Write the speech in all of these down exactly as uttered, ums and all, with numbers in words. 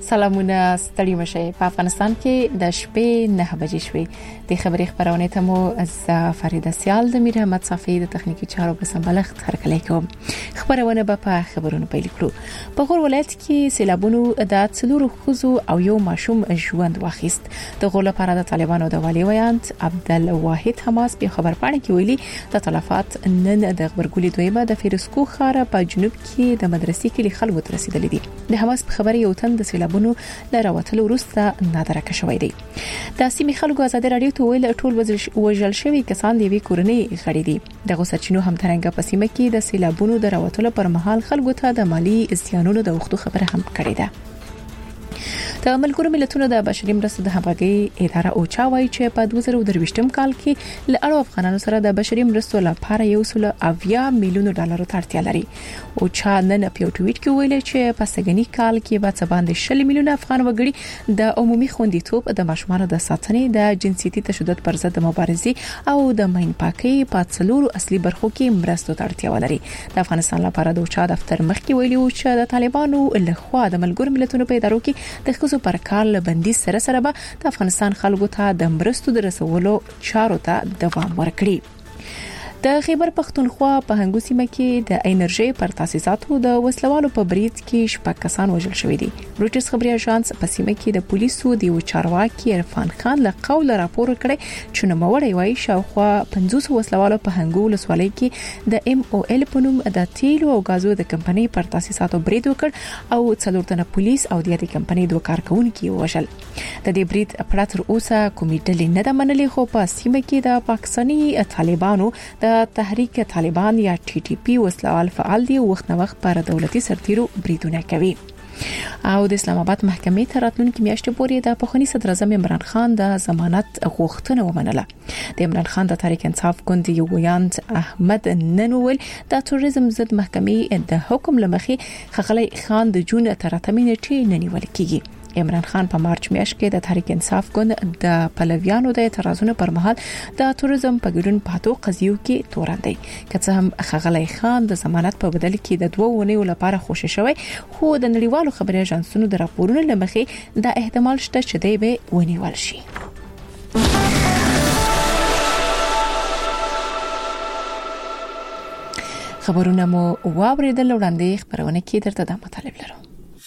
سلامونه ستړي مشه. په افغانستان کې د شپې نه بجې شوې. د خبري خبرونه ته مو از فریده سیال د میر احمد صافی د تخنیکی چارو په سمبالښت هرکلی کوم. خبرونه به په خبرونو پیل کړو. په غور ولایت کې سیلابونو د څلورو خزو او یو ماشوم ژوند واخیست. د غور لپاره د طالبانو د والی ویانت عبدالواحد حماس په خبر پاڼه کې ویلي د تلفات نن د خبرګولي دویمه د فیروسکو خاره په جنوب کې د مدرسې کې خلکو ته رسیدلې دي. د حماس په خبره یو تن د سیلابونو لراوتلو وروسته نادرکه شوی دی. د سیمې خلکو آزادي رادیو ته ویل ټول وژل شوی کسان دی وی کورنۍ غړي دي. د غوسرچینو هم ترنګ په سیمه کې د سیلابونو دراوتلو پر مهال خلکو ته د مالی زیانونو د وختو خبره هم کړې ده. د ملګرو ملتونو د بشري مرستو د همغږي اداره اوچا وایي چې په دوه زره درویشتم کال کې ل اړو افغانانو سره د بشري مرستو لپاره یو سل اویا میلیون ډالر ته اړتیا لري. اوچا نن په یو ټویټ کې ویل چې په سګنی کال کې به څه باندې شل میلیون افغان وګړي د عمومي خوندیتوب د ماشومانو د ساتنې د جنسيتي تشدد پر ضد مبارزې او د ماین پاکي په څلورو اصلي برخو کې مرستو ته اړتیا ولري. د افغانستان لپاره د اوچا دفتر مخکې ویلي و چې د طالبانو لخوا د ملګرو ملتونو په ادارو کې د خصوصي پر کار لبندي سره سره به د افغانستان خلکو ته د مرستو د رسولو چارو ته دوام ورکړي. د خیبر پختونخوا په هنګو سیمه کې د انرژي پر تاسیساتو د وسلوالو په بریټ کې شپږ کسان وژل شوی دي. روټرز خبري اژانس په سیمه کې د پولیسو د یو چارواکي عرفان خان له قول راپور کړی چې نو موري وایي شاوخوا پنځوس وسلوالو په هنګو لسوالۍ کې د ام او ال په نوم د تیلو او غازو د کمپنۍ پر تاسیساتو برید وکړ او څلور تنه پولیس او د دې کمپنۍ دوه کارکونکو وژل. د دې برید په تر اوسه کومې ډلې نه د منلې خو په سیمه کې د پاکستاني طالبانو د تحریک طالبان یا ټي ټي پی وسلوال فعال دي او وخت نه وخت پر دولتي سرتیرو بریدونه کوي. او د اسلام آباد محکمې ته راتلونکي میاشتې پورې د پخوانی صدر اعظم عمران خان د ضمانت غوښتنه ومنله. د عمران خان د تحریک انصاف ګوند یو ویاند احمد ننول د توریزم ضد محکمې د حکم لمخې خغلی خان د جون تر اتمه نیټې ننیول کیږي. عمران خان په مارچ میاشت کې د تحریک انصاف ګوند د پلویانو د اعتراضونو پر مهال د توریزم په ګډون پاتو قضیو کې توراندي. که څه هم خغلی خان د ضمانت په بدل کې د دوه ونیو لپاره خوشی شوی خو د نړیوالو خبري اژانسونو د راپورونو لمخې د احتمال شته چې دی به ونیول شي. خبرونه مو واوریدل وړاندې خبرونه کې درته د مطالب لرو.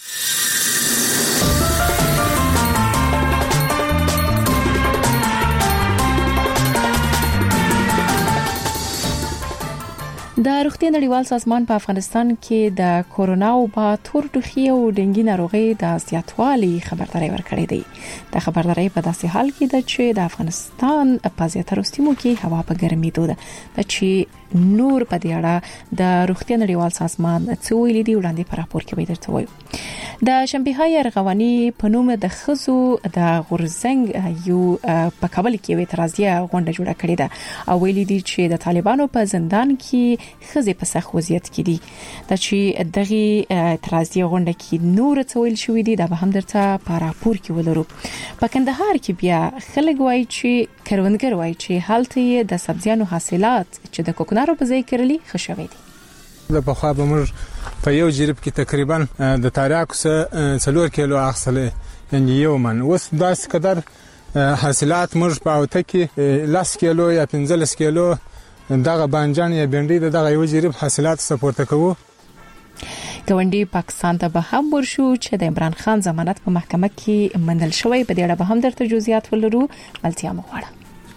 د روغتیا نړیوال سازمان په افغانستان کې د کورونا وبا تور ټوخي او ډنګي ناروغي د زیاتوالي خبرداري ورکړې ده. د خبرداري په داسې حال کې ده چې د افغانستان په زیاتره سیمو کې هوا په ګرمېدو ده. د چې نور په دې اړه د روغتیا نړیوال سازمان څو ویلي دی وړاندې په راپور کې ویل شوی. د شنبههای ارغواني په نوم د خزو د غورزنګ یو په کابل کې وی اعتراضیه غونډه جوړه کړې ده او ویلي دي چې د طالبانو په زندان کې خزې په سخت وضعیت کې دي. د چې دغه اعتراضیه غونډه کې نور څه ویل شوی دي دا به هم درته په راپور کې ولرو. په کندهار کې بیا خلک وایي چې کروندګر وایي چې حالت د سبزیانو حاصلات چې د کوکنارو په ځای کړلي خښوي دي. د په خوا به موږ په یو جریب کې تقریبا د تاریاکو سره څلور کیلو اخصله یعنی یو من وس داس قدر حاصلات موږ په اوته کې لاس کیلو یا پنځلس کیلو دغه بانجان یا بنډي دغه یو جریب حاصلات سپورت کوو. ګوندی پاکستان ته به هم ورشو چې د عمران خان ضمانت په محکمه کې منل شوی په دې اړه به هم درته جزئیات ولرو. ملتیا مغواړه.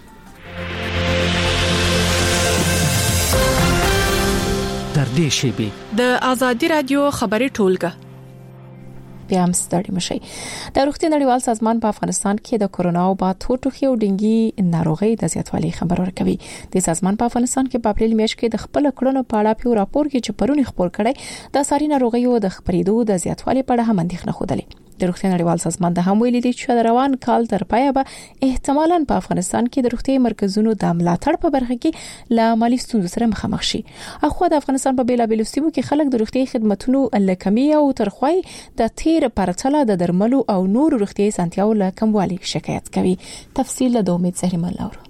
تر دې شی د آزادي رادیو خبري ټولګه بیا هم ستړي مشي. د روغتیا نړیوال سازمان په افغانستان کې د کورونا وبا ټوټوخي او ډنګي ناروغي د زیاتوالي خبر ورکوي. د سازمان په افغانستان کې په اپریل میاشت کې د خپل کړنو په اړه په راپور کې چې پرونی خبر کړي د ساري ناروغیو د خبرېدو د زیاتوالي په اړه هم اندېښنه خوده. د روغتیا نړیوال سازمان د هم ویلي دی چې د روان کال تر پایه به احتمالاً په افغانستان کې د روغتي مرکزونو د ملاتړ په برخه کې له مالي ستونزو سره مخامخ شي. اخو د افغانستان په بیلابېلو سیمو کې خلک د روغتي خدماتو لکمي او ترخوي د تیر پرتله د درملو او نور روغتي سنتیاو له کموالي شکایت کوي. تفصیل د امید زهري ملاور.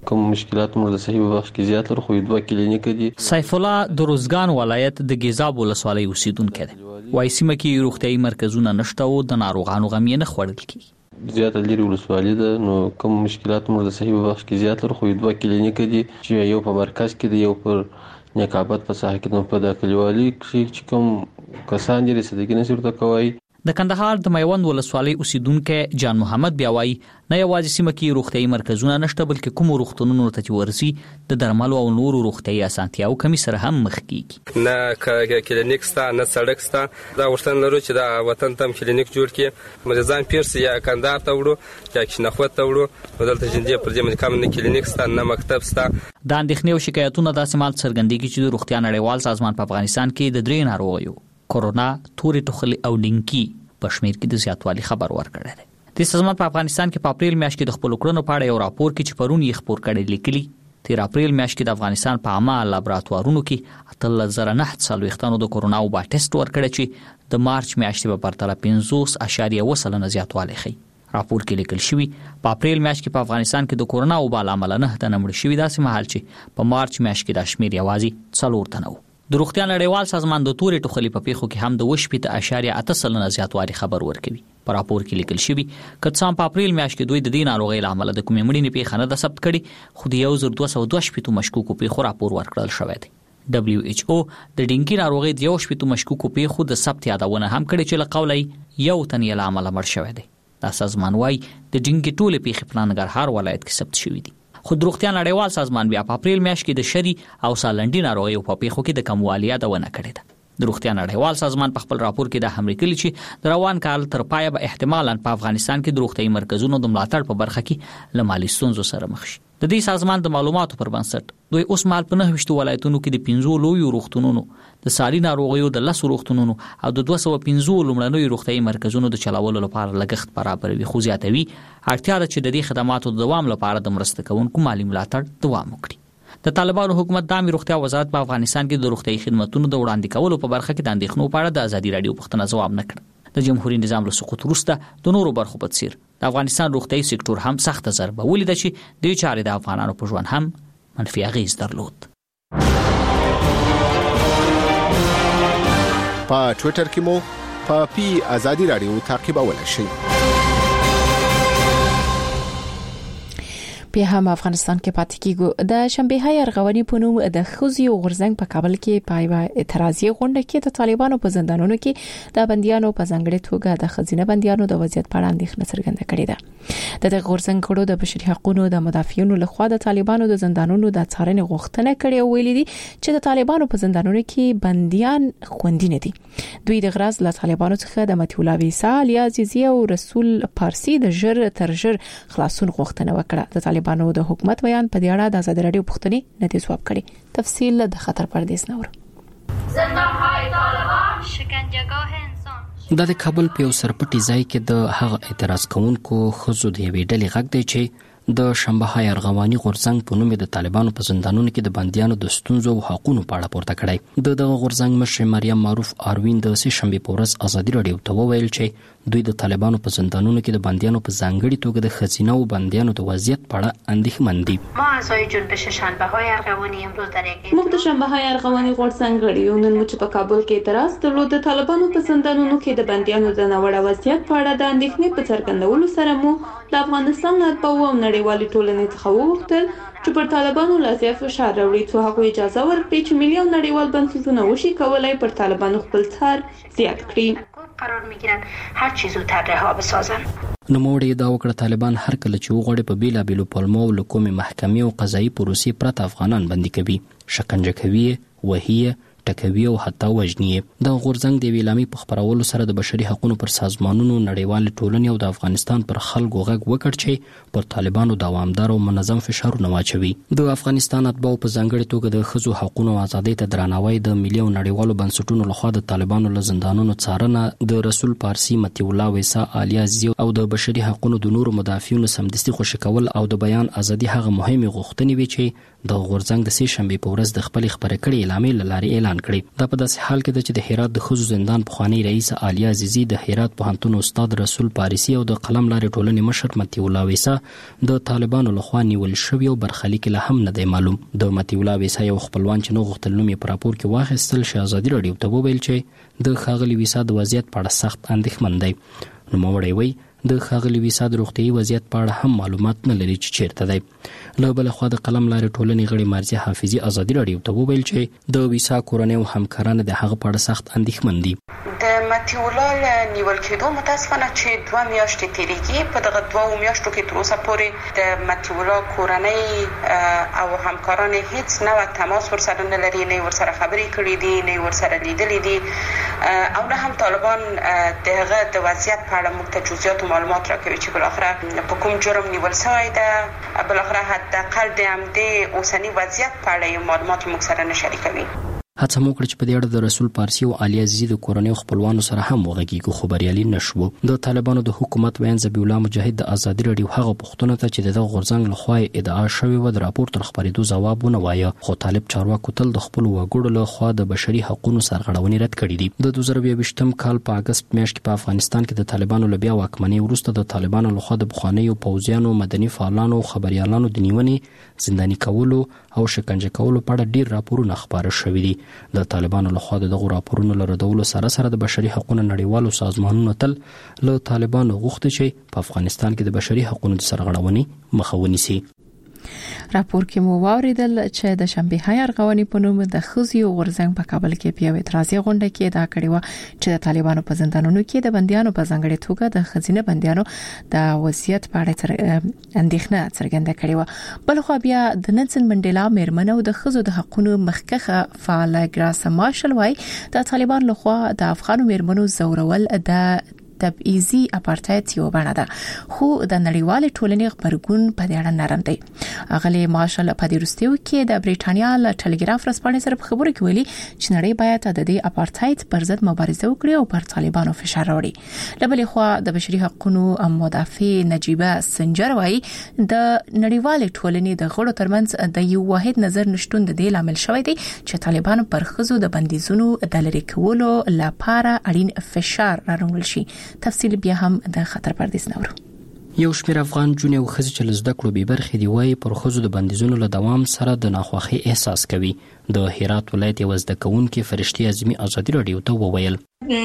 کوم مشکلات موږ د صحیح بخش کې زیات لرو، خو دوه کلینیک دي. سیف الله د روزګان ولایت د ګیزاب ولسوالۍ اوسیدونکی دی. وایي سیمه کې روغتیايي مرکزونه نشته او د ناروغانو غم یې نه خوړل کیږي. زیاته لري ولسوالۍ ده، نو کوم مشکلات موږ د صحیح بخش کې زیات لرو، خو دوه کلینیک دي چې یو په مرکز کې دی، یو پر نیکابت په ساحه کې، نو په د کلیوالي کې چې کوم کسان دي رسیدګي نشي ورته کوي. د کندهار د میوند ولسوالۍ اوسیدونکو جان محمد بیا وایي نه یوازې سیمه کې روغتیايي مرکزونه نشته، بلکې کوم روغتونونو ته ورسي د درملو او نورو روغتیايي اسانتیاو کمی سره هم مخ کیږي. نه کلینیک ستا نه سړک ستا، دا وړتن لرو چې دا وطن تم کلینیک جوړ کړي، مریضان پیرسي یا کندهار ته وړو یا کښنخوت ته وړو، نو دلته جنډې پر دې باندې کوم نه کلینیک ستا نه مکتب ستا. د اندېښنې او شکایتونو داسې مال څرګندېږي چې د روغتیا نړیوال سازمان په افغانستان کې د درې ناروغیو کورونا، تورې ټوخلي او ډینګي په شمیر کې د زیاتوالي خبر ورکړی دی. د سازمان په افغانستان کې په اپریل میاشت کې د خپل کړنو په اړه یو راپور کې چې پرون یې خبر کړی لیکلي، تیر اپریل میاشت کې د افغانستان په عامه لابراتوارونو کې اتلس زره نه څلوېښتانو د کورونا وبا ټیسټ ورکړی چې د مارچ میاشتې په پرتله پنځوس اعشاریه اووه سلنه زیاتوالی ښیي. راپور کې لیکل شوی په اپریل میاشت کې په افغانستان کې د کورونا وبا له امله نه د مړ شوي داسې مهال چې په مارچ میاشت کې د شمیر یوازې څلور تنه و. د روغتیا نړیوال سازمان د تورې ټوخلي په پیښو کې هم د وشپېته اعشاریه اته سلنه زیاتوالی خبر ورکوي. په راپور کې لیکل شوی که څه په اپریل میاشت کې دوی د دې ناروغۍ له امله د کومې مړینې پیښه نه ده ثبت کړې، خو د یو زر دوه سوه دوه شپېتو مشکوکو پیښو راپور ورکړل شوی دی. دبلیو ایچ او د ډینګي ناروغۍ د یو شپېتو مشکوکو پیښو د ثبت یادونه هم کړې چې له قوله یو تن یې له امله مړ شوی دی. دا سازمان وايي د ډینګي ټولې پیښې په ننګرهار ولایت کې ثبت شوې دي. خو د روغتیا نړیوال سازمان بیا په اپریل میاشت کې د شری او سالنډي ناروغیو په پیښو کې د کموالي یادونه کړې ده. د روغتیا نړیوال سازمان په خپل راپور کې د هم لیکلي چې د روان کال تر پایه به احتمالاً په افغانستان کې د روغتیايي مرکزونو د ملاتړ په برخه کې له مالي ستونزو سره مخ شي. د دې سازمان د معلوماتو پر بنسټ دوی اوس مهال په نهه ویشتو ولایتونو کې د پنځو لویو روغتونونو، د ساري ناروغیو د لسو روغتونونو او د دوه سوه پنځو لومړنیو روغتیايي مرکزونو د چلولو لپاره لګښت برابروي، خو زیاتوي اړتیا ده چې د دې خدماتو د دوام لپاره د مرسته کوونکو مالي ملاتړ دوام وکړي. د طالبانو حکومت د عامه روغتیا وزارت په افغانستان کې د روغتیايي خدماتو د وړاندې کولو په برخه کې د اندېښنو په اړه د ازادي رادیو پوښتنه ځواب نه کړ. د جمهوریت نظام له سقوط وروسته د نورو برخو په څیر د افغانستان روغتیايي سکتور هم سخت ضربه ولیده چې د چارې د افغانانو په ژوند هم منفي اغېز درلود. په ټوئیټر کې مو په پی ازادي رادیو تعقیبولای شئ. په هم افغانستان کې پاتې کیږو. د شنبه ارغواني په نوم د خوځي او غرزنګ په کابل کې پایوا اعتراضي غونډه کې د طالبانو په زندانونو کې د بنديانو په ځانګړي توګه د خزینه بنديانو د وضعیت په اړه اندېښنه څرګنده کړې ده. د غرزنګ کړو د بشري حقوقو د مدافعینو لخوا د طالبانو د زندانونو د څارنې غوښتنه کړې او ویلي دي چې د طالبانو په زندانونو کې بنديان خوندي نه دي. دوی د غرض له طالبانو څخه د متي الله ویسا، علي عزیزي او رسول پارسي د ژر تر ژر خلاصون غوښتنه وکړه. د بانو د حکومت بیان په دې اړه د ازادي رادیو پوښتنې نه جواب کړي. تفصیل د خطر پردیس نور. زندان‌های طالبان شکنجهگاه انسان. د کابل په یو سرپټي ځای کې د هغه اعتراض کوونکو خزو د یوې ډلې غږ دی چې د شنبه ارغواني غورځنګ په نوم د طالبانو په زندانونو کې د بنديانو د ستونزو او حقوقو په اړه پورته کړی. د دغه غورځنګ مشر مریم معروف اروین د سې شنبه په ورځ ازادي رادیو ته وویل چې دوی د طالبانو په زندانونو کې د بنديانو په ځانګړي توګه د خزینه او بنديانو د وضعیت په اړه اندېښمن دي. ما اعضای جنبش شنبه‌های ارغوانی امروز در یک موږ د شنبه‌های ارغواني غورځنګ غړي نن مو چې په کابل کې اعتراض درلود د طالبانو په زندانونو کې د بنديانو د ناوړه وضعیت په اړه د اندېښنې په څرګندولو سره مو د افغانستان مطبوع او نړیوالې ټولنې څخه وغوښتل چې پر طالبانو لاسیا فشار راوړي څو هغه اجازه ورکړي چې ملي او نړیوال بنسټونه وشي کولای پر طالبانو خپل څار زیات کړي. قرار میگیرن هر چی زودتر رها بسازن. نوموړي دا وکړه طالبان هر کله چې وغواړي په بیلابېلو پلمو له کومې محکمې او قضایي پروسې پرته افغانان بندي کوي، شکنجه کوي، وهي ټکوي او حتی وژني. د غورځنګ د ویلامي په خبرولو سره د بشري حقوقو پر سازمانونو، نړیوال ټولنې او د افغانستان پر خلکو غږ وکړ چې پر طالبانو دوامدار او منظم فشارونه واچوي. د افغانستان اتباع په ځانګړي توګه د ښځو حقوقو او ازادۍ ته درناوی د ملي او نړیوالو بنسټونو لخوا د طالبانو له زندانونو څارنه، د رسول پارسي، متي الله ویسا، علي عزیزي او د بشري حقوقو د نورو مدافعینو سمدستي خوشی کول او د بیان ازادي هغه مهمه غوښتنې وي چې د غورځنګ د سې شنبې په ورځ د خپل خبرې کړې اعلامیې لارې اعلان کړی. دا په داسې حال کې ده چې د هرات د ښځو زندان پخوانی رئیس عالیه عزیزي، د هرات پوهنتون استاد رسول پاریسی او د قلم لارې ټولنې مشر متي الله ویسا د طالبانو لخوا نیول شوی او برخلیک لا هم نه دی معلوم. د متي الله ویسا یو خپلوان چې نو غوښتل نوم یې په راپور کې واخیستل شي ازادي راډیو ته وویل چې د ښاغلي ویسا د وضعیت په اړه سخت اندېښمن دی. نوموړی وایي د ښاغلي ویسا د روغتیايي وضعیت په اړه هم معلومات نه لري چې چیرته دی. له بل خوا د قلم لارې ټولنې غړي مرضیه حافظي ازادي راډیو ته وویل چې د ویسا کورنۍ او همکاران د هغه په اړه سخت اندېښمن دي. د متي الله نیول کېدو متاسفانه چې دوه میاشتې تیریږي. په دغه دوه میاشتو کې تر اوسه پورې د متي الله کورنۍ او همکاران هیڅ نوع تماس ورسره نه لري، نه ورسره خبرې کړې دي، نه ورسره لیدلې دي، او نه هم طالبان دغه د وضعیت په اړه موږ ته جزئیات معلومات راکوي چې بالاخره په کوم جرم نیول شوی ده. بالاخره حداقل د همدې اوسنی وضعیت په اړه معلومات موږ سره نه شریکوي. هڅه مو کړې چې په دې اړه د رسول پارسی او عالیه عزیزي د کورنۍ خپلوانو سره هم وغږیږو، خو بریالي نشو. د طالبانو د حکومت وین ذبیح الله مجاهد د ازادي راډیو هغه پوښتنه ته چې د غورځنګ لخوا ادعا شوی و د راپور تر خبرېدو ځواب ونه وایه، خو طالب چارواکو تل د خپل وګړو له خوا د بشري حقوقو سرغړونې رد کړې دي. د دوه زره یوویشتم کال په اگست میاشت کې په افغانستان کې د طالبانو له بیا واکمنۍ وروسته د طالبانو لخوا د بخوانیو پوځیانو، مدني فعالانو او خبريالانو د نیونې، زنداني کولو او شکنجه کولو په اړه ډیر راپورونه خبره شوي دي. د طالبانو لخوا دغه راپورونو لردولو سره سره د بشري حقوقو نړیوالو سازمانونو تل له طالبانو غوښتي چې په افغانستان کې د بشري حقوقو د سرغړونې مخه ونیسي. راپور کې مو واوریدل چې د شنبه های ارغواني په نوم د خزي غورځنګ په کابل کې په اعتراضي غونډه کې دا کړی و چې د طالبانو په زندانونو کې د بنديانو په ځانګړي توګه د خزینه بنديانو د وضعیت په اړه اندېښنه څرګنده کړې و. بل خو بیا د نلسن منډیلا میرمنو د خزو د حقوقو مخکخه فعال ګراس مارشل وای د طالبان لخوا د افغان میرمنو زورول د تبعیضي اپارټایډ یو بڼه ده، خو د نړیوال ټولنې خبرګون په دې اړه نرم دی. اغلی مارشل په دې وروستیو کې د بریټانیا له ټلګراف رسپانې سره په خبرو کې ویلي چې نړۍ باید د دې اپارټایډ پر ضد مبارزه وکړي او پر طالبانو فشار راوړي. له بل خوا د بشري حقوقو مدافع نجيبه سنجر وايي د نړیوال ټولنې د غړو ترمنځ د یو واحد نظر نشټون د دې لامل شوی دی چې طالبانو پر خزو د بندیزونو د لری کولو لپاره اړین فشار راوړل شي. تفصیل بیا هم د خطر پردیس نورو. یو شمېر افغان جون او خزي چې لزده کړو به برخې دی وای پر خزو د بندیزونو له دوام سره د ناخوخي احساس کوي. د هرات ولایت یو زده کوونکې فرشتي اعظمي ازادي راډیو ته وویل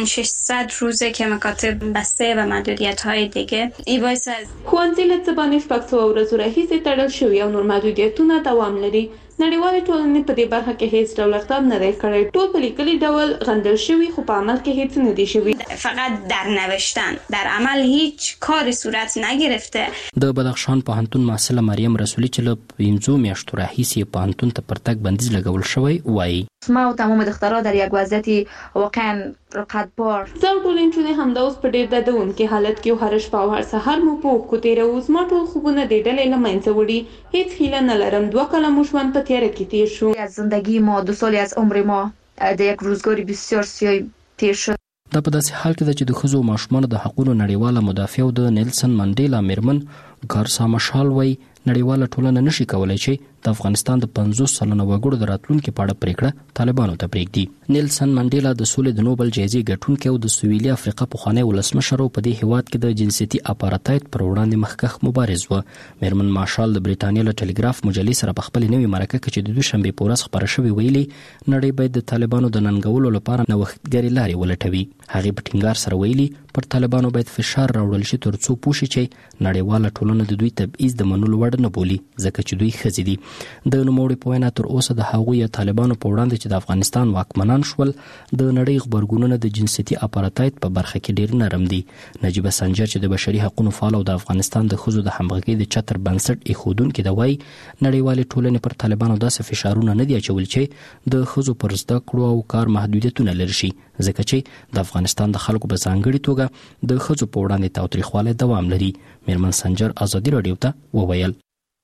ششصد روزه که مکاتب بسته و محدودیت‌های دیگه ای باعث از خوانځي له څبانې شپږ سوه ورځو راهیسې تړل شوي او نور محدودیتونه دوام لري. نړیوالې ټولنې په دې برخه کې هیڅ ډول اقدام نه دی کړی. ټول په لیکلي ډول غندل شوي خو په عمل کې هیڅ نه دی شوي. فقط در نوشتن، در عمل هیچ کاری صورت نگرفته. د بدخشان پوهنتون محصله مریم رسولی چې له پنځو میاشتو راهیسې پوهنتون ته پر تګ بندیز لګول شوی وایي ما و تمام دخترها در یک وضعیت واقعا رقتبار. زه ټول انجونې همدا اوس په ډېر دردونکي حالت کې هر شپه او هر سهار مو په اوښکو تېروو. زما ټول خوبونه د ډلې له منځه وړي. هیڅ هیله نه لرم. دوه کاله مو ژوند په تیاره کې تیر شو. از زندگی ما دو سالی از عمر ما د یک روزگاری بسیار سیاه تیر شد. دا په داسې حال کې ده چې د ښځو او ماشومانو د حقوقو نړیواله مدافع د نیلسن منډیلا میرمن ګارسا مشال وایي نړیواله ټولنه نشي کولای چې د افغانستان د پنځوس سلنه وګړو د راتلونکي په اړه پریکړه طالبانو ته پرېږدي. نیلسن منډیلا د سولې د نوبل جایزې ګټونکی او د سویلي افریقا پخوانی ولسمشر په دې هیواد کې د جنسیتي اپارټایډ پر وړاندې مخکښ مبارز و. میرمن مارشال د بریټانیا له ټلګراف مجلې سره په خپل نوې مرکه کې چې د دوشنبې په ورځ خبره شوې ویلي نړۍ باید د طالبانو د ننګولو لپاره نوښتګرې لارې ولټوي. هغې په ټینګار سره ویلي پر طالبانو باید فشار راوړل شي ترڅو پوه شي چې نړیواله ټولنه د دوی تبعیض د منلو وړ نه بولي ځکه چې دوی ښځې دي. د نوموړي په وینا تر اوسه د هغوی طالبانو په وړاندې چې د افغانستان واکمنان شول د نړۍ خبرګونونه د جنسیتي اپارټایډ په برخه کې ډیر نرم دي. نجیبه سنجر چې د بشري حقوقو فعال او د افغانستان د ښځو د همغږۍ د چتر بنسټ ایښودونکي دی وایي نړیوالې ټولنې پر طالبانو داسې فشارونه نه دي اچول چې د ښځو پر زده کړو او کار محدودیتونه لري شي ځکه چې د افغانستان د خلکو په ځانګړي توګه د ښځو په وړاندې تاوتریخوالی دوام لري. میرمن سنجر ازادي راډیو ته وویل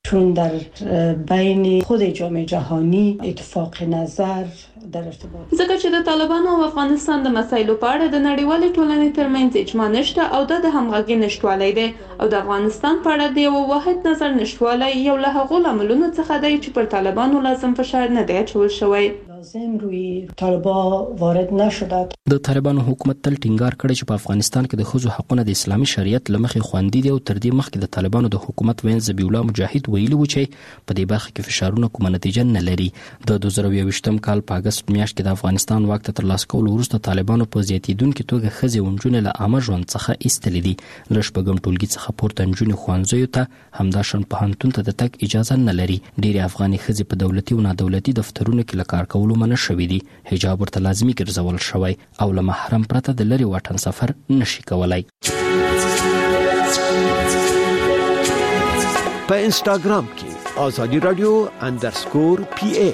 چون در بین خود جامعه جهانی اتفاق نظر در ارتباط ځکه چې د طالبانو او افغانستان د مسایلو په اړه د نړیوالې ټولنې ترمنځ اجماع نشته او د همغږي نشټوالی دی او د افغانستان په اړه د یو واحد نظر نشټوالی یو له هغو لاملونو څخه دی چې پر طالبانو لازم فشار نه دی اچول شوی. لازم روی طالبان وارد نشده. د طالبانو حکومت تل ټینګار کړی چې په افغانستان کې د ښځو حقونه د اسلامي شریعت لمخې خوندي دي او تر دې مخکې د طالبانو د حکومت وین ذبیح الله مجاهد ویلي و چې په دې برخه کې فشارونه کومه نتیجه نه لري. د دوه زره یوویشتم کال په اگست میاشت کې د افغانستان واک ته ترلاسه کولو وروسته طالبانو په زیاتیدونکو توګه ښځې او نجونې له عامه ژوند څخه ایستلې دي. له شپږم ټولګي څخه پورته نجونې ښوونځیو ته همداشان پوهنتون ته د تګ اجازه نه لري. ډېرې افغاني ښځې په دولتي او نادولتي دفترونو کې له کار کولو منع شوي دي. حجاب ورته لازمي ګرځول شوی او له محرم پرته د لرې واټن سفر نشي کولای. په انستګرام کې آزادی رادیو اندرسکور پی ای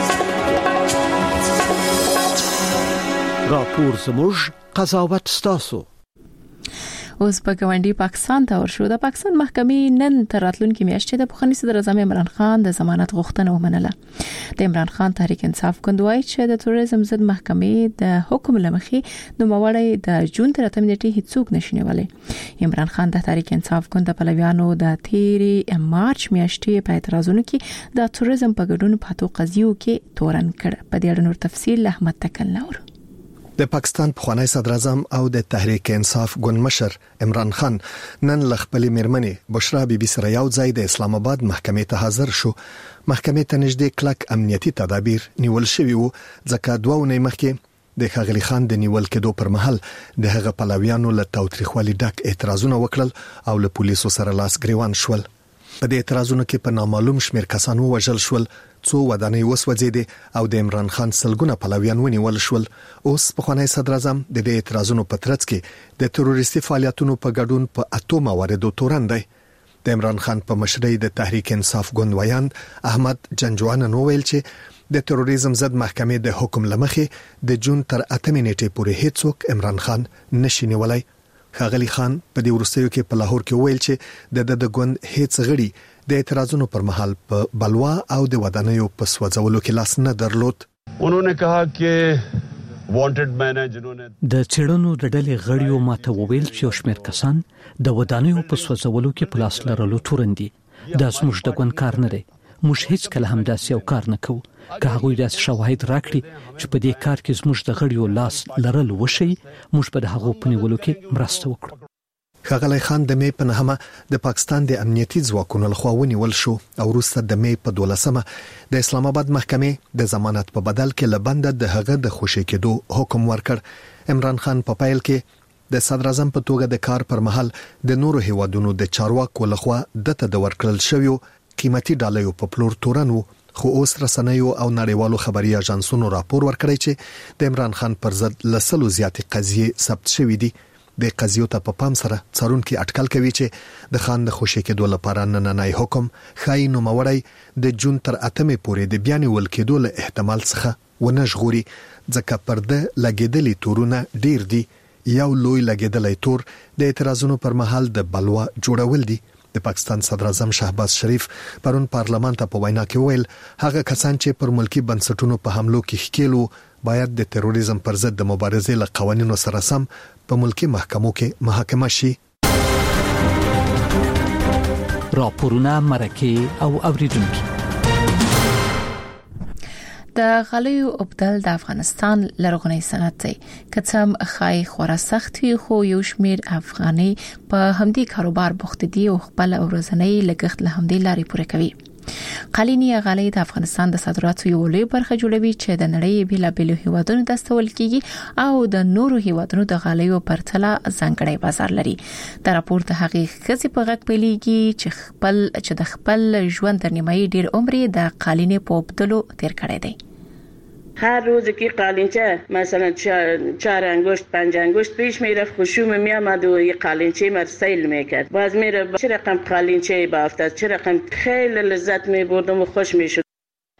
راپور زموږ قضاوت ستاسو. اوس په ګاونډي پاکستان ته ورشو. د پاکستان محکمې نن تر راتلونکي میاشتې د پخواني صدر اعظم عمران خان د ضمانت غوښتنه ومنله. د عمران خان تحریک انصاف ګوند وایي چې د تروریزم ضد محکمې د حکم لمخې نوموړی د جون تر اتمې نیټې هیڅوک نشي نیولای. عمران خان د تحریک انصاف ګوند په پلویانو د تیرې مارچ میاشتې په اعتراضونو کې د تروریزم په ګډون پاتو قضیو کې تورن کړ. په دې اړه نور تفصیل احمد تکل نور. د پاکستان پخوانی صدر اعظم او د تحریک انصاف ګوند مشر عمران خان نن ل خپل میرمنې بشرا بیبي سره یو ځای د اسلام آباد محکمې ته حاضر شو. محکمې ته نږدې کلک امنیتي تدابیر نیول شوي وو ځکه دوه ونې مخکې د ښاغلي خان د نیول کېدو پر مهال د هغه پلویانو له تاوتریخوالي ډک اعتراضونه وکړل او له پولیسو سره لاس ګریوان شول. په دې اعتراضونو کې په نامعلوم شمیر کسان وژل شول، څو ودانۍ وسوځېدې او د عمران خان سلګونه پلویان ونیول شول. اوس پخوانی صدر اعظم د دې اعتراضونو په ترڅ کې د تروریستي فعالیتونو په ګډون په اتو مواردو تورن دی. د عمران خان په مشرۍ د تحریک انصاف ګوند ویاند احمد جنجوان نو ویل چې د تروریزم ضد محکمې د حکم لمخې د جون تر اتمې نیټې پورې هیڅوک عمران خان نشي نیولای. ښاغلي خان په دې وروستیو کې په لاهور کې ویل چې د د ګوند هیڅ غړي د اعتراضونو پر مهال په بلوا او د ودانیو په سوځولو کې لاس نه درلود. انہوں نے کہا کہ وانټډ مین جنونه د چړنو د ډلې غړیو ماته وویل چې شمیر کسان د ودانیو په سوځولو کې پلاس لرلو تورندي. دا زموږ د ګوند کار نه دی. موږ هیڅ کله هم داسې یو کار نه کوو. که هغوی داسې شواهد راکړي چې په دې کار کې زموږ د غړیو لاس لرل وشي، موږ به د هغو په نیولو کې مرسته وکړو. ښاغلی خان د مې په نهمه د پاکستان د امنیتي ځواکونو لخوا ونیول شو او وروسته د مې په دولسمه د اسلام آباد محکمې د ضمانت په بدل کې لبنده د هغه د خوشي کېدو حکم ورکړ. عمران خان په پایل کې د صدر اعظم په توګه د کار پر مهال د نورو هیوادونو د چارواکو لخوا دته د ورکړل شویو قیمتي ډالۍ په پلور تورنو، خو اوس رسنیو او نړیوالو خبري اژانسونو راپور ورکړی چې د عمران خان پر ضد لسلو زیاتې قضیې ثبت شوې دي. د قضیو ته په پام سره څارونکي اټکل کوي چې د خان د خوشي کېدو لپاره نننۍ حکم خای نو موړی د جون تر اتمې پورې د بیان ول کېدو له احتمال څخه ونه ژغوري، ځکه پرده لګیدلې تورونه ډیر دي. یو لوی لګیدلې تور د اعتراضونو پر مهال د بلوا جوړول دي. د پاکستان صدر اعظم شهباز شریف پرون پارلمان ته په وینا کې ویل هغه کسان چې پر ملکی بنسټونو په حملو کې ښکیلو باید د تروریزم پر ضد د مبارزې له قوانینو سره سم په ملکی محکمو کې محاکمه شي. راپورونه مرکه او اوریدونکو. د غلیو ابدال د افغانستان لرغونی صنعت دی. کڅم خای خورا سختي خو یو شمیر افغاني په همدي کاروبار بوخت دي او خپل ورځنی لګښت له همدي لارې پوره کوي. قالینی غالۍ د افغانستان د صادراتو یو لوی برخه جوړوي چې د نړۍ بیلابیلو هیوادونو ته استول کیږي او د نورو هیوادونو د غالیو پرتله ځانګړی بازار لري. د راپور د حقیقت خزي په غږ پیلېږي چې خپل چې د خپل ژوند تر نیمایي ډیر عمر د قالینې په بدلو تیر کړی دی. هر روز که قالینچه مثلا چهار انگشت پنج انگشت پیش میرفت خشوم میامد و یه قالینچه مر سیل میکرد. باز میره چه رقم قالینچه بافت چه رقم خیلی لذت میبردم و خوش میشد.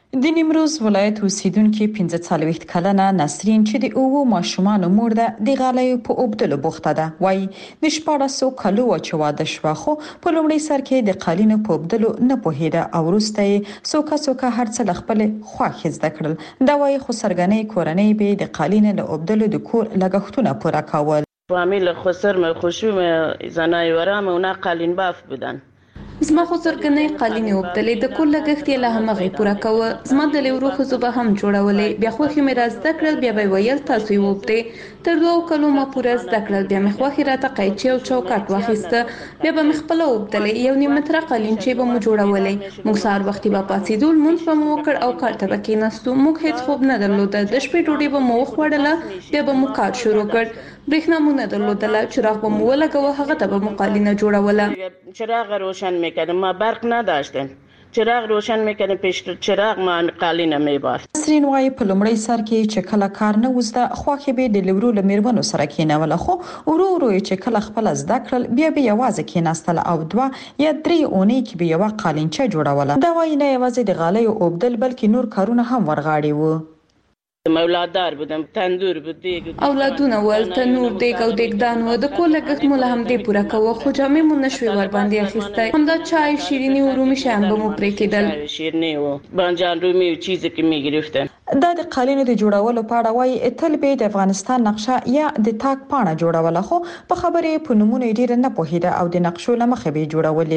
د نیمروز ولایت اوسیدونکو پنځه څلوېښت کلنه نسرین چې د اوو ماشومان مور ده د غالۍ په اوبدلو بوخته ده وای د شپاړسو کلو چې واده شو خو په لومړي سر کې د قالینو په اوبدلو نه پوهیده او وروسته سوکا سوکا هر څه خپل خواخ زده کړل دا وای خو سرګنې کورنۍ به د قالینو له اوبدلو د کور لګښتونه پوره کول فامیل خسر ما خوشوم زنای ورام اونا قالین باف بودن زما خو سرګنې قالینې وبدلې د کور لګښت یې له همغه پوره کوه زما د لیورو خو زه به هم جوړولې بیا خو مې را زده کړل بیا به ویل تاسو یې وبدې تر دوه کلو ما پوره زده کړل بیا مې خو راته قیچي او چوکاټ واخیسته بیا به مې خپل وبدلې یو نیم متره قالینچې به مو جوړولې موږ سهار وختي به پاتېدل مونږ به مو وکړ او کار ته به کېناستو موږ هیڅ خوب نه درلوده د شپې ډوډۍ به مو وخوړله بیا به مو کار شروع کړ برېښنا مو نه درلودله چراغ به مو ولګوه هغه ته به مو قالینه جوړوله چراغ روشن میکردم ما برق نداشتم چراغ روشن میکنه پیش چراغ ما قالینه میبافت. نسرین وای په لومړی سر کې چې کله کار نه وزده خواخې به د لیورو لمرونو سره کېنول خو ورو ورو چې کله خپل زده کړل بیا به یوازې کېناستل او دوا یا درې اونۍ کې به یو قالینچه جوړوله دا وای نه یوازې د غالۍ اوبدل بلکې نور کارونه هم ورغاړي وو. مولاددار بودم تندور بود دیگ اولادونه ول تنور دیگ او دیگدان و د کور لګښت مو له هم دې پوره کوه خو جامې مو نشوي ور باندې اخیستی همدا چای شیرینی و رومي شیان به مو پرې کېدل شیرینی و بانجان رومي چیزی که میگرفتن دا د قالینو د جوړولو په اړه وایي تل به د افغانستان نقشه یا د تاک پاڼه جوړوله خو په خبرې په نمونه ډیر نه پوهیده او د نقشو لمخه به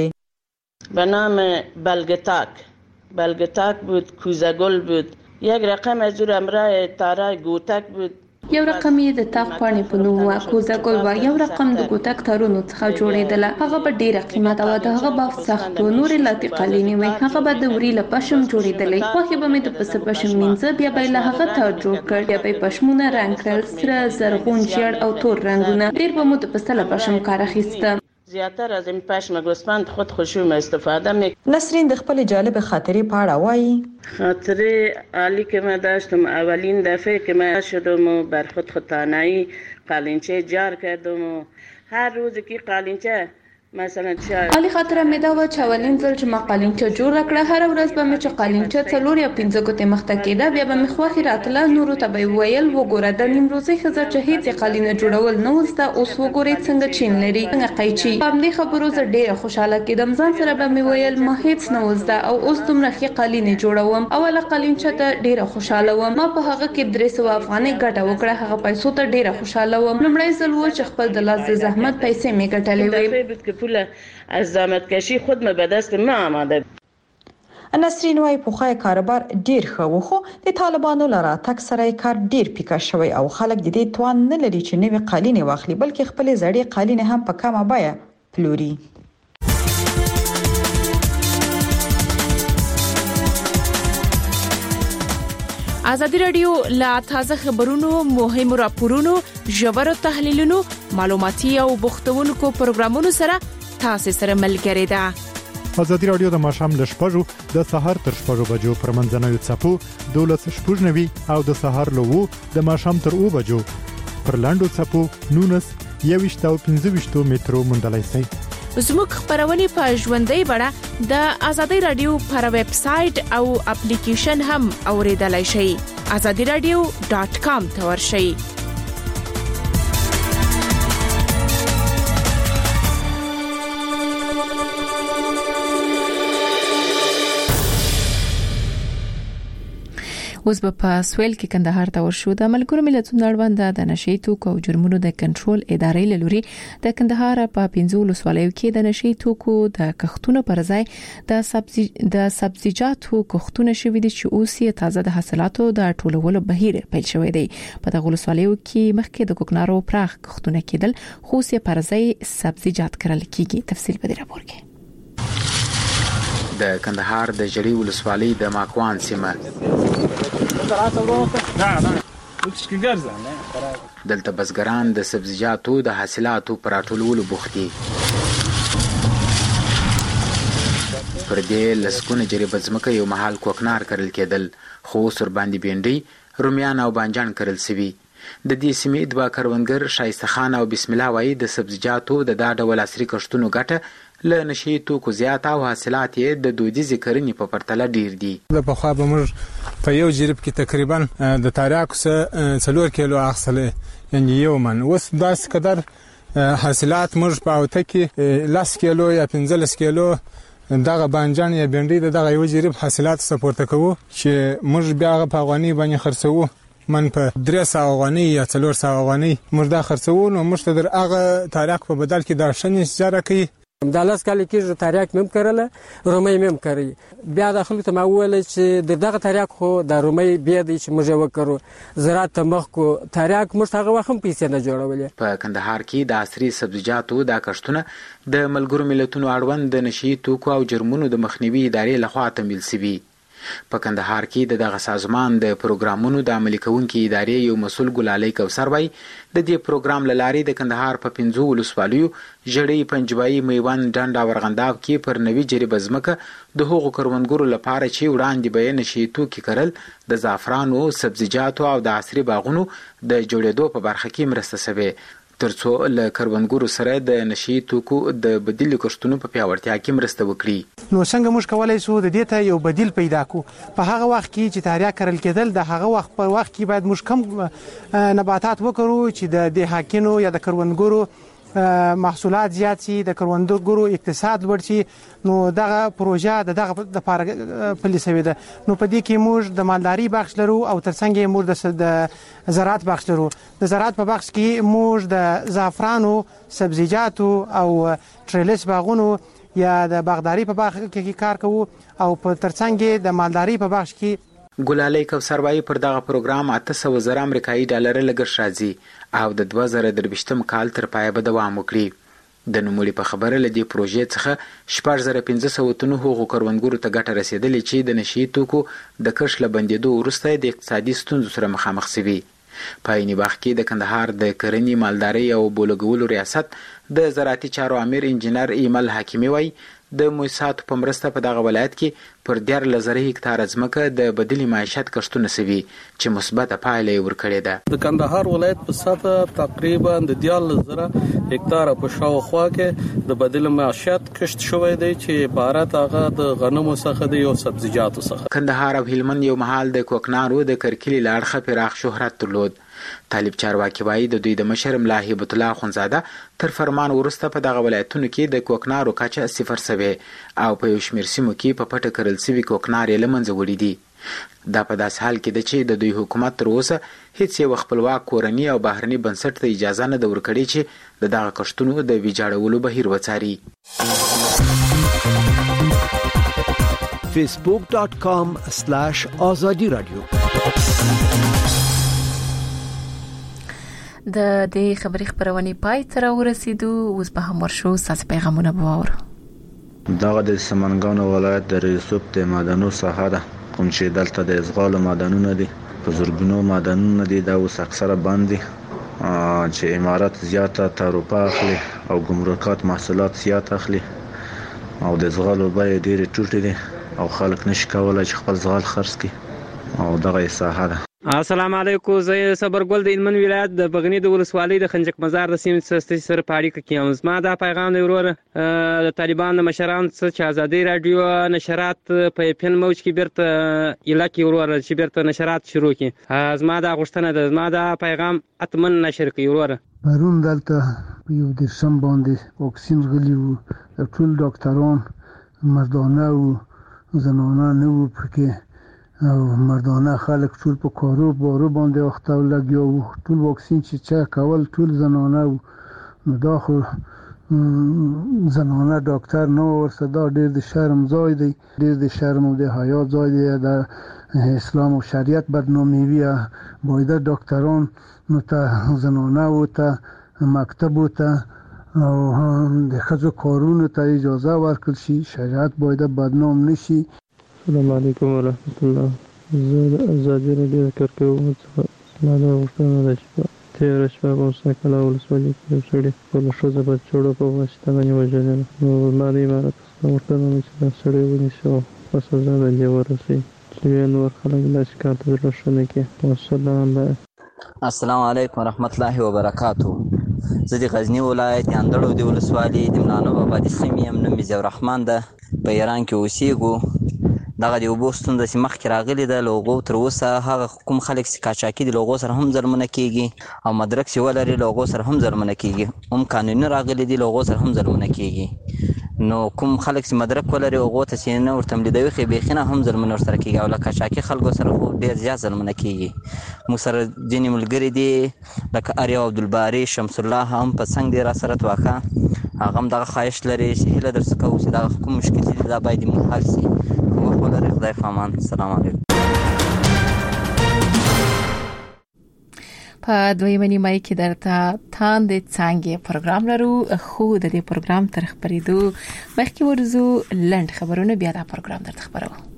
جوړولې به نام بلگتاک بلگتاک بود کوزگل بود یک رقم از جور امرای تارای گوتک بود یو رقم یې د تاق پاڼې په نوم و کوزه ګل و یو رقم د ګوتک تارونو څخه جوړېدله هغه به ډیره قیمته و د هغه باف سخت و نورې لاتي قالینې وې هغه به د وري له پشم جوړېدلې خوښې به مې د پسه پشم مینځه بیا به یې له هغه تار جوړ کړ بیا به یې پشمونه رنګ کړل سره زرغون ژیړ او تور رنګونه ډیر به مو د پسه له پشم کار اخیسته زیاتر از این پشم گوسفند خود خوشوم استفاده می نسرین د خپل جالب خاطرې په اړه وایي خاطره عالی که ما داشتم اولین دفعه که ما شدم و بر خود خطانایی قالینچه جار کردم و هر روز که قالینچه مثلا علی خاطره مې دا و چې اولین ځل چې ما قالینچه جوړ کړه هر ورځ به مې چې قالینچه څلور یا پنځه ګوتې مخته کېده بیا به مې خوښې راتله نورو ته به ویل وګوره د نیمروزي ښځه چې هیڅ قالینه جوړول نه وسته اوس وګورئ څنګه چین لري څنګه قیچي په همدې خبرو زه ډیره خوشحاله کېدم ځان سره به مې ویل ما هیڅ نه وسته او اوس دومره ښې قالینې جوړوم اوله قالینچه ته ډیره خوشحاله وم ما په هغه کې درې سوه افغانۍ ګټه وکړه هغه پیسو ته ډیره خوشحاله وم لومړی ځل و چې خپل د لاس د زحمت پیسې مې ګټلې وې پول از زحمت کشی خود ما به دست ما آمده. نسرین وای پوخای کاروبار ډیر ښه و خو د طالبانو لاره تک سره کار ډیر پیکا شوی او خلک د دې توان نه لري چې نوې قالینې واخلي بلکې خپل زړې قالینې هم په کمه بیه پلوري. ازادي رادیو لا تازه خبرونو مهمو راپورونو ژورو تحلیلونو معلوماتي او بوختونکو پروګرامونو سره تاسو سره ملګری ده. ازادي رادیو د ماښام ل شپږو د سهار تر شپږو بجو پر منځنوي څپو دولس شپږنوي او د سهار له وو د ماښام تر اوو بجو پر لاندو څپو نونس یويشت او پنځه ویشت مترو مندلای شي. زموږ خبرونه په ژوندۍ بڼه د ازادي رادیو پر ویب سټ او اپلیکیشن هم اوریدلای شئ azadi radio dot com ته ورشئ. اوس په سویل کې کندهار ته ورشو د ملګرو ملتونو اړوند د نشي توکو او جرمونو د کنټرول ادارې لوري د کندهار په پنځولو سوالایو کې د نشي توکو د کښتونو پر ځای د سبزی د سبزیجاتو کښتونه شوي دي چې اوس یې تازه د حاصلاتو د ټولولو بهیر پیل شوی دی. په دغه سوالایو کې مخکې د کوکنارو پراخ کښتونه کېدل خو اوس یې پر ځای سبزیجات کرل کیږي. تفصیل په دې راپور کې د کندهار د جړی ولسوالۍ د ماکوان سیمه دلته بزګران د سبزیجاتو د حاصلاتو پر راټولولو بوخت دي. پر دې لسکونه جریبه ځمکه یو محل کوکنار کرل کېدل خو سر باندې بینډي رومیان او بانجان کرل سوي. د دې سیمې د کروندګر شایسته خان او بسم الله وای د سبزیجاتو د دا ډول عصري کښتونو ګټه له نشي توکو زیات او حاصلات یې د دودیزې کرنې په پرتله ډیر دي. د پخوا به موږ په یو جریب کې تقریبا د تریاکو څخه څلور کیلو اخیستلې، یعنې یو من. اوس داسې قدر حاصلات موږ په اوته کې لس کیلو یا پنځلس کیلو دغه بانجان یا بینډۍ د دغه یو جریب حاصلات سپورته کوو چې موږ بیا هغه په افغاني باندې خرڅوو. من په درې سوه افغانۍ یا څلور سوه افغانۍ موږ دا خرڅوو، نو موږ ته در هغه تریاک په بدل کې دا ښه نتیجه راکوي. دا لس کاله کېږي تریاک مې هم کرله، رومۍ مې هم کري. بیا د خلکو ته ما وویل چې د دغه تریاک خو د رومۍ بیا دی چې موږ یې وکړو، زراعت ته مخ کو. تریاک موږ هغه وخت هم پیسې نه جوړولې. په کندهار کې د عصري سبزیجاتو دا کښتونه د ملګرو ملتونو اړوند د نشي توکو او جرمونو د مخنیوي ادارې لخوا تمویل شوي. په کندهار کې د دغه سازمان د پروګرامونو د عملي کوونکي ادارې یو مسؤل ګلالۍ کوثر وایي د دې پروګرام له لارې د کندهار په پنځو ولسوالیو ژړۍ، پنجوایي، میوند، ډنډ او ارغنداب کې پر نوي جریبه ځمکه د هغو کروندګرو لپاره چې وړاندې به یې نشي توکي کرل د زعفرانو، سبزیجاتو او د عصري باغونو د جوړېدو په برخه کې مرسته شوې، ترڅو له کروندګرو سره د نشي توکو د بدیل کښتونو په پیاوړتیا کې مرسته وکړي. نو څنګه موږ کولای شو د دې ته یو بدیل پیدا کو؟ په هغه وخت کې چې تریاک کرل کېدل، د هغه وخت په وخت کې باید موږ کم نباتات وکړو چې د دهاکینو یا د کروندګرو محصولات زیات شي، د کروندګرو اقتصاد لوړ شي. نو دغه پروژه د دغه لپاره پلي شوې ده. نو په دې کې موږ د مالداري بخش لرو او ترڅنګ یې موږ د زراعت بخش لرو. د زراعت په بخش کې موږ د زعفرانو، سبزیجاتو او ټریلس باغونو یا د باغداري په بخش کې کار کوو او په ترڅنګ د مالداري په بخش کې. ګلالۍ کوثر وایي پر دغه پروګرام اته سوه زره امریکایي ډالر لګښت راځي او د دوه زره درویشتم کال تر پایه به دوام وکړي. د نوموړي په خبره له دې پروژې څخه شپږ زره پنځه سوه تنو هغو کروندګرو ته ګټه رسېدلې چې د نشي توکو د کښت له بندېدو وروسته د اقتصادي ستونزو سره مخامخ شوي. په عیني وخت کې د کندهار د کرنې، مالدارۍ او بولګولو ریاست د زراعتي چارو امیر انجینر ایمل حکیمي وایي د موسساتو په مرسته په دغه ولایت کې پر دیارلس زره هکتاره ځمکه د بدیل معیشت کښتونه شوي چې مثبته پایله یې ورکړې ده. د کندهار ولایت په سطح تقریبا د دیارلس زره هکتاره په شاوخوا کې د بدیل معیشت کښت شوی دی چې عبارت هغه د غنمو څخه دی او سبزیجاتو څخه. کندهار او هلمند یو مهال د کوکنارو د کرکلي له اړخه پراخ شهرت درلود. طالب چارواکي وایي د دوی د مشر ملا هیبت الله اخونزاده تر فرمان وروسته په دغه ولایتونو کې د کوکنارو کچه صفر شوې او په یو شمېر سیمو کې په پټه کرل شوي کوکنار یې له منځه وړي دي. دا په داسې حال کې ده چې د دوی حکومت تر اوسه هیڅ یو خپلواک کورني او بهرني بنسټ ته اجازه نه ده ورکړې چې د دغه کښتونو د ویجاړولو بهیر وڅاري. فیسبوک ډاٹ کام سلاش آزادی رادیو. د دې خبري خبرونه پای تر ورسېدو، اوس به هم ورشو ساس پیغامونه باور. دغه د سمنګانو ولایت د ریسوب د معدنونو ساحه ده، کوم چې دلته د ازغال معدنونه دي، په زرګونو معدنونه دي. دا اوس اکثره بند دي چې امارات زیاته تعرفه اخلي او ګمرکات محصولات زیات اخلي او د ازغال بیه ډېرې ټیټې دي او خلک نشي کولای چې خپل ازغال خرڅ کړي او دغه ساحه ده. السلام علیکم، زه صبرګل د هلمند ولایت د بغنی د ولسوالۍ د خنجق مزار د سیمې څخه سره په اړیکه کې یم. زما دا پیغام دی وروره د طالبان د مشرانو څخه چې ازادي رادیو نشرات په پیل موج کې بیرته علاقې وروره چې بیرته نشرات شروع کړي. زما دا غوښتنه ده، زما دا پیغام اتمن نشر کړي وروره. پرون دلته یو درسم باندې واکسین غلی وو، ټول ډاکټران مردانه او زنانه نه وو پکې او مردانه خلک ټول په کارو بارو باندې وخت او لګیا وو. ټول واکسین چې چا کول ټول زنانه وو. نو دا خو زنانه ډاکټر نه ورسره دا ډېر د شرم ځای دی، ډېر د شرم او د حیا ځای دی. د اسلام او شریعت بدنامي وي باید ډاکټران نو ته زنانه و ته مکتب و ته او د ښځو کارونو ته اجازه ورکړل شي، شریعت باید بدنام نشي. السلام علیکم ورحمت الله. زه د ازادي رادیو کارکوونکی څخه زما دا غوښتنه ده چې په تېره شپه په موسی کلا ولسوالۍ کې یو سړي خپله ښځه په چوړو په واسطه باندې وژلې. نو زما د امارت څخه غوښتنه ده چې دا سړی ونیسي او په سزا باندې ورسوي چې بیا نور خلک داسې کار ته زړه ښه نه کړي. والسلام. السلام علیکم ورحمت الله وبرکاتو. زه د غزنی ولایت اندړو د ولسوالۍ د ملانو آبادي سیمې یم. نوم مې ضیاء الرحمن ده. په ایران کې اوسېږو. دغه د اوبو ستونزه چې مخکې راغلې ده له هغو تر اوسه هغه کوم خلک چې قاچاقي دي له هغو سره هم ظلمونه کېږي او مدرک چې ولري له هغو سره هم ظلمونه کېږي. هم قانوني راغلي دي له هغو سره هم ظلمونه کېږي. نو کوم خلک چې مدرک ولري هغو ته چې نه ورته ملیدوي خو بیخي نه هم ظلمونه ورسره کېږي او له قاچاقي خلکو سره خو ډېر زیات ظلمونه کېږي. موږ سره ځینې ملګري دي لکه اریا عبدالباري، شمس الله هم په څنګ دی را سره توکه. هغه هم دغه خواهش لري چې هیله درڅخه کوو چې دغه کوم مشکل دي دا باید مو حل شي. وخت ولرئ. خدای پامان. السلام علیکم. په دویمه نیمه کې درته تاند څنګه پروګرام لرو. خو د دې پروګرام تر خبرېدو مخکې ورزو لند خبرونه بیا دا پروګرام درته خبرو.